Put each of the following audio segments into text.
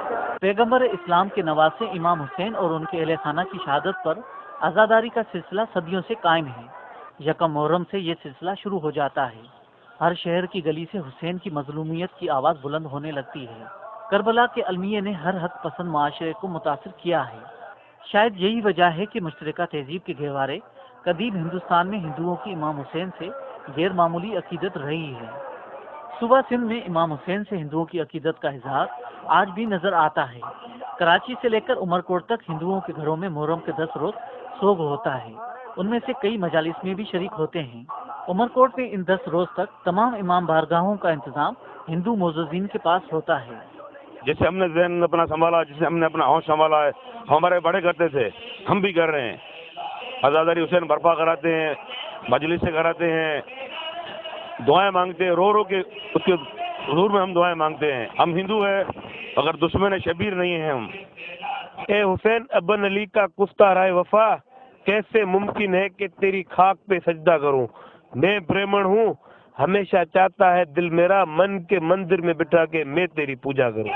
پیغمبر اسلام کے نواسے امام حسین اور ان کے اہل خانہ کی شہادت پر عزاداری کا سلسلہ صدیوں سے قائم ہے۔ یکم محرم سے یہ سلسلہ شروع ہو جاتا ہے۔ ہر شہر کی گلی سے حسین کی مظلومیت کی آواز بلند ہونے لگتی ہے۔ کربلا کے المیے نے ہر حق پسند معاشرے کو متاثر کیا ہے۔ شاید یہی وجہ ہے کہ مشترکہ تہذیب کے گہوارے قدیم ہندوستان میں ہندوؤں کی امام حسین سے غیر معمولی عقیدت رہی ہے۔ صوبہ سندھ میں امام حسین سے ہندوؤں کی عقیدت کا اظہار آج بھی نظر آتا ہے۔ کراچی سے لے کر عمر کوٹ تک ہندوؤں کے گھروں میں محرم کے 10 روز سوگ ہوتا ہے۔ ان میں سے کئی مجالس میں بھی شریک ہوتے ہیں۔ عمر کوٹ میں ان 10 روز تک تمام امام بارگاہوں کا انتظام ہندو معززین کے پاس ہوتا ہے۔ جیسے ہم نے ذہن اپنا سنبھالا، جسے ہم نے اپنا ہوش سنبھالا ہے، ہمارے بڑے کرتے تھے، ہم بھی کر رہے ہیں۔ عزاداری حسین برپا کراتے ہیں، مجلس سے کراتے ہیں، دعائیں مانگتے ہیں، رو رو کے اس کے حضور میں ہم دعائیں مانگتے ہیں۔ ہم ہندو ہیں اگر دشمن شبیر نہیں ہیں ہم۔ اے حسین ابن علی کا کفتہ رائے وفا، کیسے ممکن ہے کہ تیری خاک پہ سجدہ کروں؟ میں برہمن ہوں، ہمیشہ چاہتا ہے دل میرا من کے مندر میں بٹھا کے میں تیری پوجا کروں۔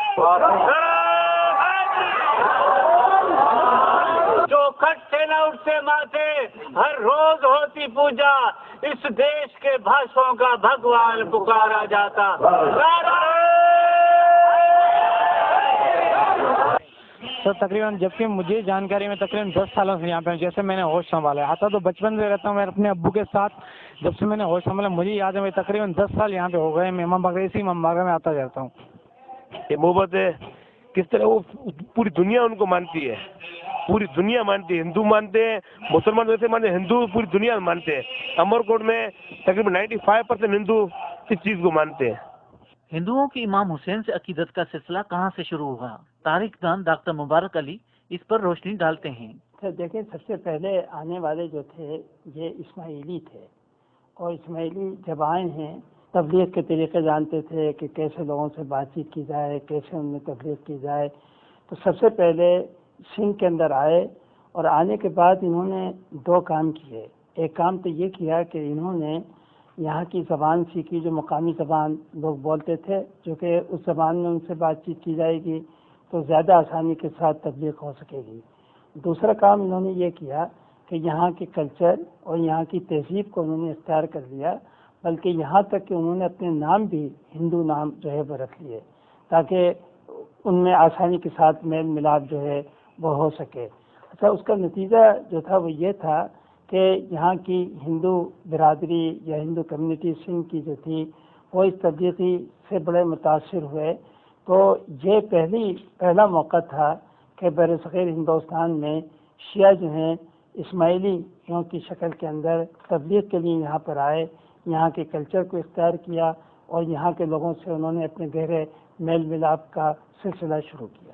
جو کھٹ سے نہ اٹھتے ماتے، ہر روز ہوتی پوجا، اس دیش کے بھاشوں کا بھگوان پکارا جاتا۔ سر تقریباً جبکہ مجھے جانکاری میں تقریباً 10 سالوں سے یہاں پہ ہوں۔ جیسے میں نے ہوش سنبھالا آتا تو بچپن سے رہتا ہوں میں اپنے ابو کے ساتھ۔ جب سے میں نے ہوش سنبھالا مجھے یاد ہے میں تقریباً 10 سال یہاں پہ ہو گئے۔ میں امام باغ اسی امام باغ میں آتا جاتا ہوں۔ یہ محبت ہے کس طرح وہ پوری دنیا ان کو مانتی ہے، پوری دنیا مانتی ہے۔ ہندو مانتے ہیں، مسلمان ویسے مانتے ہیں، ہندو پوری دنیا مانتے ہیں۔ امر کوٹ میں تقریباً 95% ہندو اس چیز کو مانتے ہیں۔ ہندوؤں کی امام حسین سے عقیدت کا سلسلہ کہاں سے شروع ہوا؟ تاریخ دان ڈاکٹر مبارک علی اس پر روشنی ڈالتے ہیں۔ دیکھیں، سب سے پہلے آنے والے جو تھے یہ اسماعیلی تھے، اور اسماعیلی جب آئے ہیں تبلیغ کے طریقے جانتے تھے کہ کیسے لوگوں سے بات چیت کی جائے، کیسے ان میں تبلیغ کی جائے۔ تو سب سے پہلے سندھ کے اندر آئے، اور آنے کے بعد انہوں نے 2 کام کیے۔ ایک کام تو یہ کیا کہ انہوں نے یہاں کی زبان سیکھی، جو مقامی زبان لوگ بولتے تھے، جو کہ اس زبان میں ان سے بات چیت کی جائے گی تو زیادہ آسانی کے ساتھ تبلیغ ہو سکے گی۔ دوسرا کام انہوں نے یہ کیا کہ یہاں کے کلچر اور یہاں کی تہذیب کو انہوں نے اختیار کر لیا، بلکہ یہاں تک کہ انہوں نے اپنے نام بھی ہندو نام جو ہے وہ رکھ لیے تاکہ ان میں آسانی کے ساتھ میل ملاپ جو ہے وہ ہو سکے۔ اچھا، اس کا نتیجہ جو تھا وہ یہ تھا کہ یہاں کی ہندو برادری یا ہندو کمیونٹی سندھ کی جو تھی وہ اس تبلیغی سے بڑے متاثر ہوئے۔ تو یہ پہلا موقع تھا کہ برصغیر ہندوستان میں شیعہ جو ہیں اسماعیلیوں کی شکل کے اندر تبلیغ کے لیے یہاں پر آئے، یہاں کے کلچر کو اختیار کیا اور یہاں کے لوگوں سے انہوں نے اپنے گہرے میل ملاپ کا سلسلہ شروع کیا۔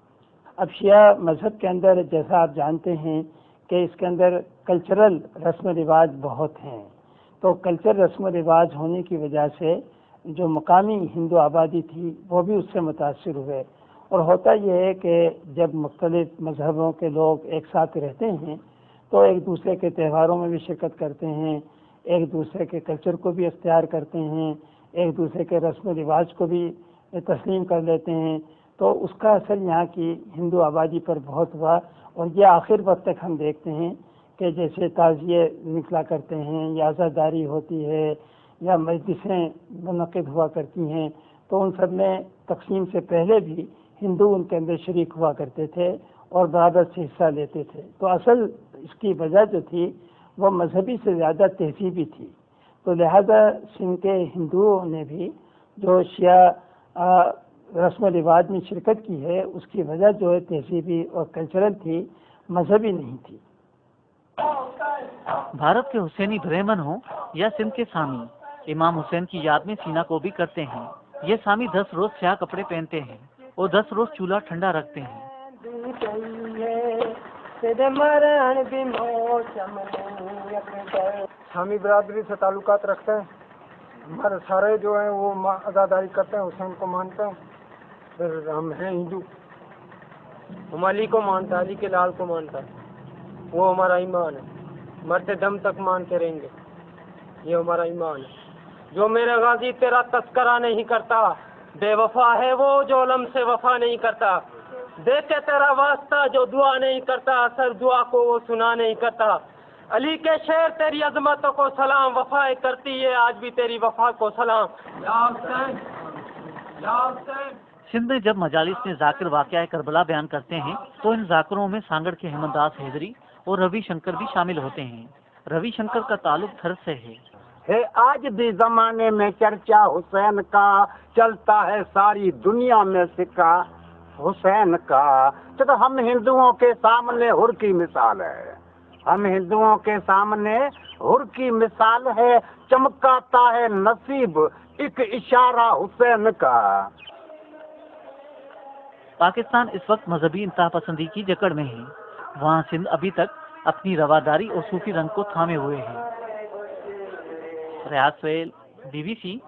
اب شیعہ مذہب کے اندر جیسا آپ جانتے ہیں کہ اس کے اندر کلچرل رسم و رواج بہت ہیں، تو کلچر رسم و رواج ہونے کی وجہ سے جو مقامی ہندو آبادی تھی وہ بھی اس سے متاثر ہوئے۔ اور ہوتا یہ ہے کہ جب مختلف مذہبوں کے لوگ ایک ساتھ رہتے ہیں تو ایک دوسرے کے تہواروں میں بھی شرکت کرتے ہیں، ایک دوسرے کے کلچر کو بھی اختیار کرتے ہیں، ایک دوسرے کے رسم و رواج کو بھی تسلیم کر لیتے ہیں۔ تو اس کا اثر یہاں کی ہندو آبادی پر بہت ہوا، اور یہ آخر وقت تک ہم دیکھتے ہیں کہ جیسے تعزیے نکلا کرتے ہیں یا عزاداری ہوتی ہے یا مجلسیں منعقد ہوا کرتی ہیں، تو ان سب میں تقسیم سے پہلے بھی ہندو ان کے اندر شریک ہوا کرتے تھے اور برابر سے حصہ لیتے تھے۔ تو اصل اس کی وجہ جو تھی وہ مذہبی سے زیادہ تہذیبی تھی۔ تو لہذا سندھ کے ہندوؤں نے بھی جو شیعہ رسم و رواج میں شرکت کی ہے اس کی وجہ جو ہے تہذیبی اور کلچرل تھی، مذہبی نہیں تھی۔ بھارت کے حسینی برہمن ہوں یا سندھ کے سامی، امام حسین کی یاد میں سینہ کو بھی کرتے ہیں۔ یہ سامی 10 روز سیاہ کپڑے پہنتے ہیں اور 10 روز چولہا ٹھنڈا رکھتے ہیں۔ سامی برادری سے تعلقات رکھتے ہیں، ہمارے سارے جو ہیں وہ عزاداری کرتے ہیں، حسین کو مانتے ہیں۔ پھر ہم ہیں ہندو، ہم علی کو مانتا ہے، علی کے لال کو مانتا ہے، وہ ہمارا ایمان ہے، مرتے دم تک مانتے رہیں گے، یہ ہمارا ایمان ہے۔ جو میرے غازی تیرا تذکرہ نہیں کرتا، بے وفا ہے وہ جو علم سے وفا نہیں کرتا، دیکھ کے تیرا واسطہ جو دعا نہیں کرتا، اثر دعا کو وہ سنا نہیں کرتا۔ علی کے شعر تیری عظمتوں کو سلام، وفا کرتی ہے آج بھی تیری وفا کو سلام۔ یا حسین یا حسین۔ سندھ میں جب مجالس میں ذاکر واقعہ کربلا بیان کرتے ہیں تو ان ذاکروں میں سانگڑ کے ہیمن داس حیدری اور روی شنکر بھی شامل ہوتے ہیں۔ روی شنکر کا تعلق تھر سے ہے۔ آج بھی زمانے میں چرچا حسین کا چلتا ہے، ساری دنیا میں سکہ حسین کا۔ تو ہم ہندوؤں کے سامنے حر کی مثال ہے، ہم ہندوؤں کے سامنے حر کی مثال ہے، چمکاتا ہے نصیب ایک اشارہ حسین کا۔ پاکستان اس وقت مذہبی انتہا پسندی کی جکڑ میں ہے، وہاں سندھ ابھی تک اپنی رواداری اور صوفی رنگ کو تھامے ہوئے ہے۔ ریاض سہیل، BBC